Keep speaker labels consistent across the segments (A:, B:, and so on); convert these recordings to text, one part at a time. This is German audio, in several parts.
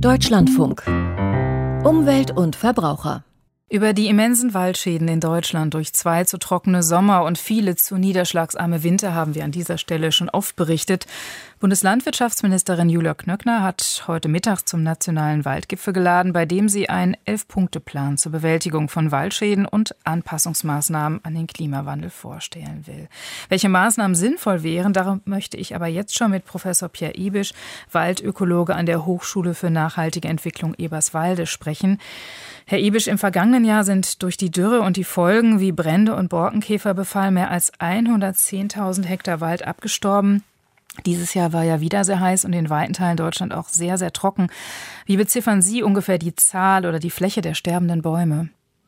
A: Deutschlandfunk. Umwelt und Verbraucher.
B: Über die immensen Waldschäden in Deutschland durch 2 zu trockene Sommer und viele zu niederschlagsarme Winter haben wir an dieser Stelle schon oft berichtet. Bundeslandwirtschaftsministerin Julia Klöckner hat heute Mittag zum Nationalen Waldgipfel geladen, bei dem sie einen 11-Punkte-Plan zur Bewältigung von Waldschäden und Anpassungsmaßnahmen an den Klimawandel vorstellen will. Welche Maßnahmen sinnvoll wären, darum möchte ich aber jetzt schon mit Professor Pierre Ibisch, Waldökologe an der Hochschule für nachhaltige Entwicklung Eberswalde, sprechen. Herr Ibisch, im vergangenen Jahr sind durch die Dürre und die Folgen wie Brände und Borkenkäferbefall mehr als 110.000 Hektar Wald abgestorben. Dieses Jahr war ja wieder sehr heiß und in weiten Teilen Deutschland auch sehr, sehr trocken. Wie beziffern Sie ungefähr die Zahl oder die Fläche der sterbenden Bäume?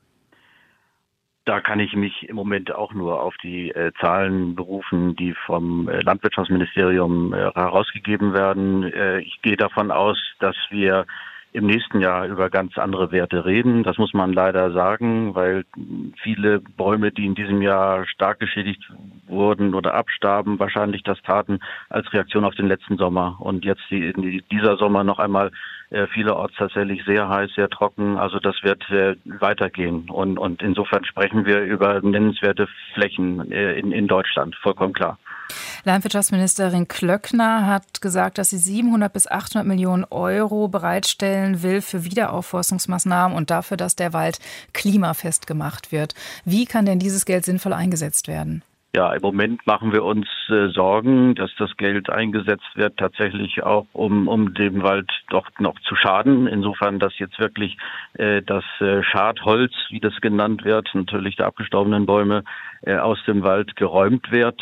C: Da kann ich mich im Moment auch nur auf die Zahlen berufen, die vom Landwirtschaftsministerium herausgegeben werden. Ich gehe davon aus, dass wir im nächsten Jahr über ganz andere Werte reden. Das muss man leider sagen, weil viele Bäume, die in diesem Jahr stark geschädigt wurden oder abstarben, wahrscheinlich das taten als Reaktion auf den letzten Sommer. Und jetzt dieser Sommer noch einmal vielerorts tatsächlich sehr heiß, sehr trocken. Also das wird weitergehen. Und insofern sprechen wir über nennenswerte Flächen in Deutschland, vollkommen klar.
B: Landwirtschaftsministerin Klöckner hat gesagt, dass sie 700 bis 800 Millionen Euro bereitstellen will für Wiederaufforstungsmaßnahmen und dafür, dass der Wald klimafest gemacht wird. Wie kann denn dieses Geld sinnvoll eingesetzt werden?
C: Ja, im Moment machen wir uns Sorgen, dass das Geld eingesetzt wird, tatsächlich auch, um dem Wald doch noch zu schaden. Insofern, dass jetzt wirklich das Schadholz, wie das genannt wird, natürlich der abgestorbenen Bäume, aus dem Wald geräumt wird.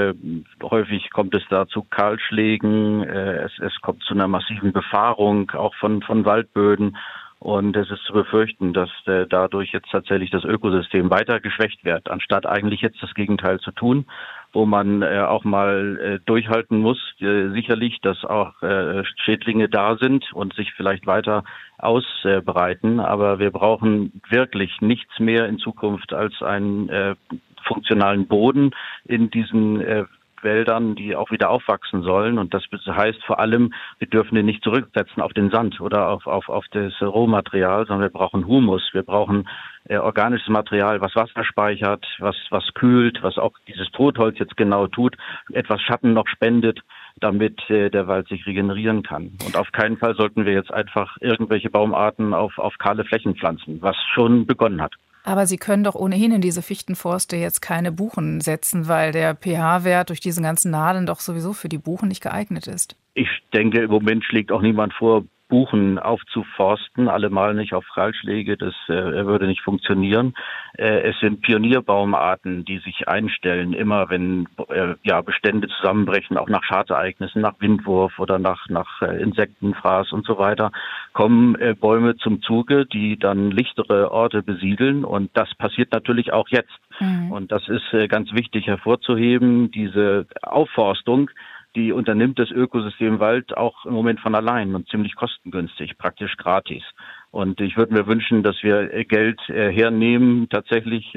C: Häufig kommt es da zu Kahlschlägen, es kommt zu einer massiven Befahrung auch von Waldböden. Und es ist zu befürchten, dass dadurch jetzt tatsächlich das Ökosystem weiter geschwächt wird, anstatt eigentlich jetzt das Gegenteil zu tun, wo man auch mal durchhalten muss, sicherlich, dass auch Schädlinge da sind und sich vielleicht weiter ausbreiten. Aber wir brauchen wirklich nichts mehr in Zukunft als einen funktionalen Boden in diesen Wäldern, die auch wieder aufwachsen sollen. Und das heißt vor allem, wir dürfen den nicht zurücksetzen auf den Sand oder auf das Rohmaterial, sondern wir brauchen Humus, wir brauchen organisches Material, was Wasser speichert, was kühlt, was auch dieses Totholz jetzt genau tut, etwas Schatten noch spendet, damit der Wald sich regenerieren kann. Und auf keinen Fall sollten wir jetzt einfach irgendwelche Baumarten auf kahle Flächen pflanzen, was schon begonnen hat.
B: Aber Sie können doch ohnehin in diese Fichtenforste jetzt keine Buchen setzen, weil der pH-Wert durch diese ganzen Nadeln doch sowieso für die Buchen nicht geeignet ist.
C: Ich denke, im Moment schlägt auch niemand vor, Buchen aufzuforsten, allemal nicht auf Kahlschläge, das würde nicht funktionieren. Es sind Pionierbaumarten, die sich einstellen, immer wenn Bestände zusammenbrechen, auch nach Schadereignissen, nach Windwurf oder nach Insektenfraß und so weiter, kommen Bäume zum Zuge, die dann lichtere Orte besiedeln, und das passiert natürlich auch jetzt. Mhm. Und das ist ganz wichtig hervorzuheben, diese Aufforstung, die unternimmt das Ökosystem Wald auch im Moment von allein und ziemlich kostengünstig, praktisch gratis. Und ich würde mir wünschen, dass wir Geld hernehmen tatsächlich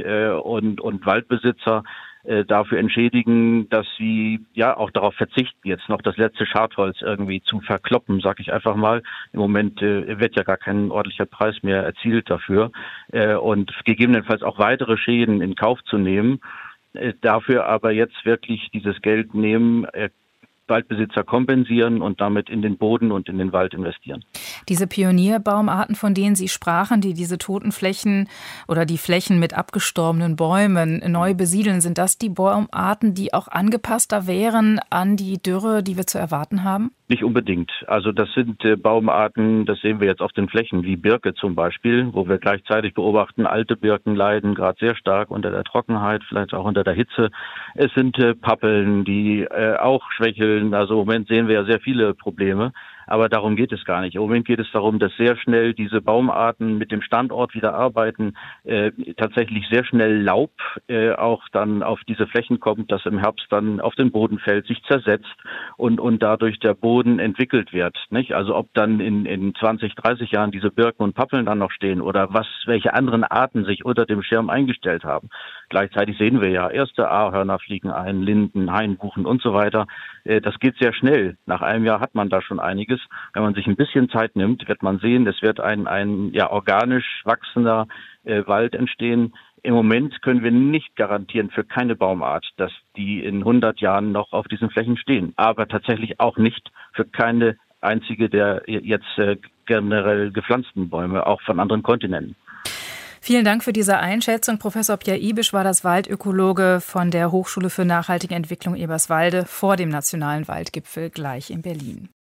C: und Waldbesitzer dafür entschädigen, dass sie ja auch darauf verzichten, jetzt noch das letzte Schadholz irgendwie zu verkloppen, sage ich einfach mal. Im Moment wird ja gar kein ordentlicher Preis mehr erzielt dafür und gegebenenfalls auch weitere Schäden in Kauf zu nehmen. Dafür aber jetzt wirklich dieses Geld nehmen, Waldbesitzer kompensieren und damit in den Boden und in den Wald investieren.
B: Diese Pionierbaumarten, von denen Sie sprachen, die diese toten Flächen oder die Flächen mit abgestorbenen Bäumen neu besiedeln, sind das die Baumarten, die auch angepasster wären an die Dürre, die wir zu erwarten haben?
C: Nicht unbedingt. Also das sind Baumarten, das sehen wir jetzt auf den Flächen, wie Birke zum Beispiel, wo wir gleichzeitig beobachten, alte Birken leiden gerade sehr stark unter der Trockenheit, vielleicht auch unter der Hitze. Es sind Pappeln, die auch schwächeln. Also im Moment sehen wir ja sehr viele Probleme. Aber darum geht es gar nicht. Im Moment geht es darum, dass sehr schnell diese Baumarten mit dem Standort wieder arbeiten, tatsächlich sehr schnell Laub auch dann auf diese Flächen kommt, das im Herbst dann auf den Boden fällt, sich zersetzt und dadurch der Boden entwickelt wird. Nicht? Also ob dann in 20, 30 Jahren diese Birken und Pappeln dann noch stehen oder welche anderen Arten sich unter dem Schirm eingestellt haben. Gleichzeitig sehen wir ja, erste Ahorner fliegen ein, Linden, Hainbuchen und so weiter. Das geht sehr schnell. Nach einem Jahr hat man da schon einige. Großartiges. Wenn man sich ein bisschen Zeit nimmt, wird man sehen, es wird ein organisch wachsender Wald entstehen. Im Moment können wir nicht garantieren für keine Baumart, dass die in 100 Jahren noch auf diesen Flächen stehen. Aber tatsächlich auch nicht für keine einzige der jetzt generell gepflanzten Bäume, auch von anderen Kontinenten.
B: Vielen Dank für diese Einschätzung. Professor Pierre Ibisch war das Waldökologe von der Hochschule für nachhaltige Entwicklung Eberswalde vor dem Nationalen Waldgipfel gleich in Berlin.